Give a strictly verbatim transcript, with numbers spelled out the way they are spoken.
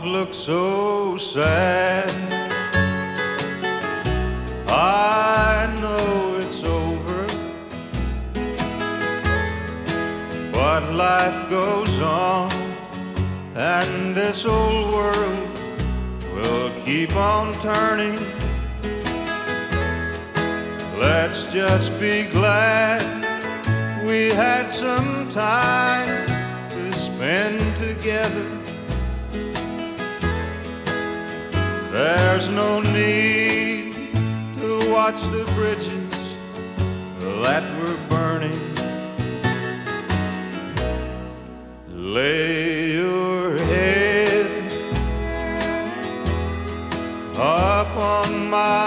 Don't look so sad. I know it's over, but life goes on, and this old world will keep on turning. Let's just be glad we had some time to spend together. There's no need to watch the bridges that were burning. Lay your head up on my